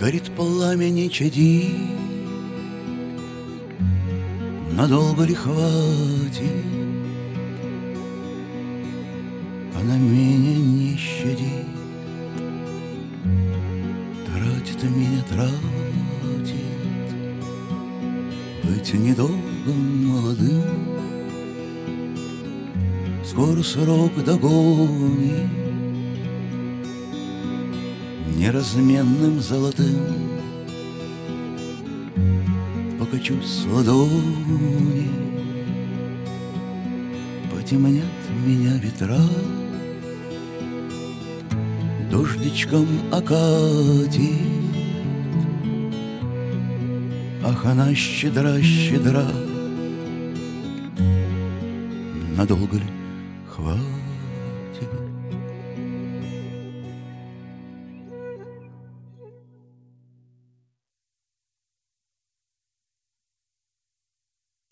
Горит пламя, не чади, надолго ли хватит? Она меня не щадит, тратит меня, тратит. Быть недолго молодым, скоро срок догонит. Неразменным золотым покачусь с ладони, потемнят меня ветра, дождичком окатит. Ах, она щедра, щедра, надолго ли хватит?